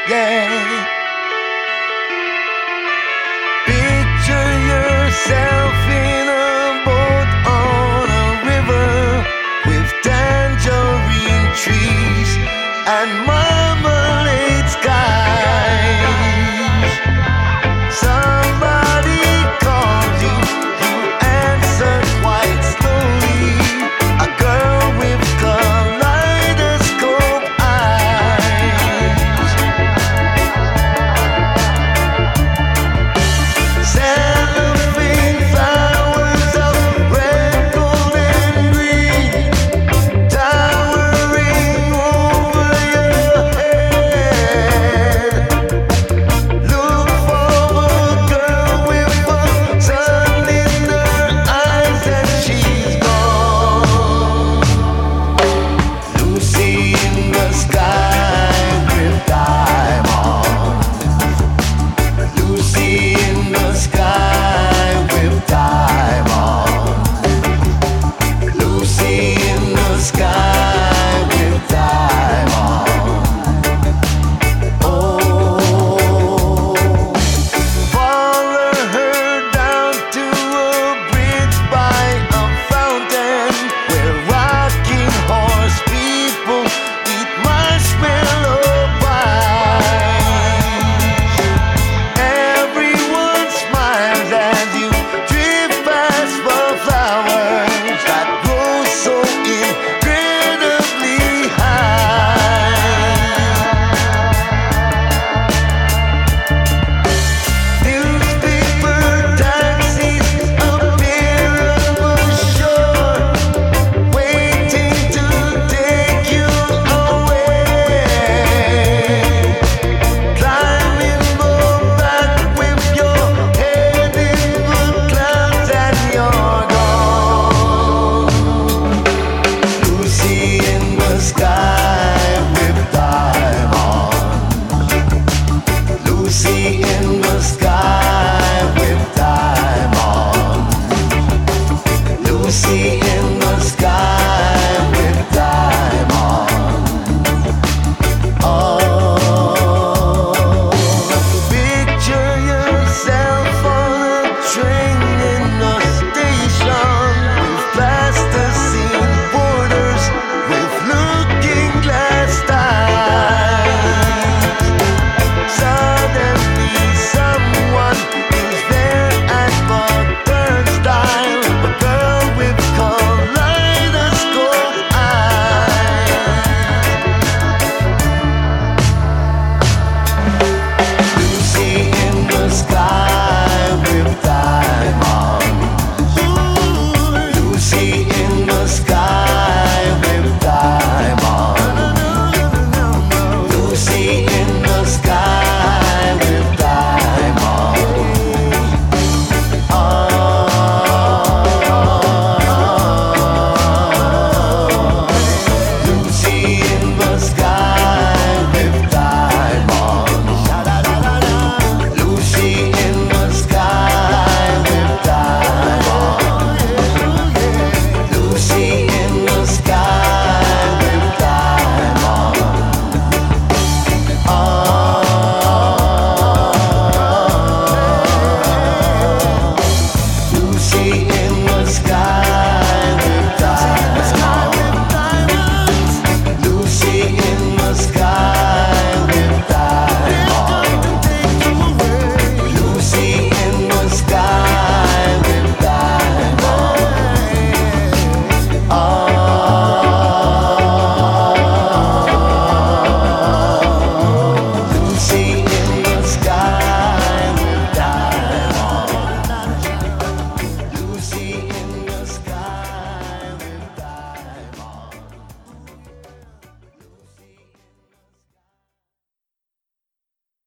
yeah. Picture yourself in a boat on a river with tangerine trees and marmalade skies. Somebody calls you, you answer quite slowly. A girl with kaleidoscope eyes. Cellophane flowers of red, gold, and green, towering over your head. Look for a girl with a sun in her eyes, and she's gone. Lucy in the sky.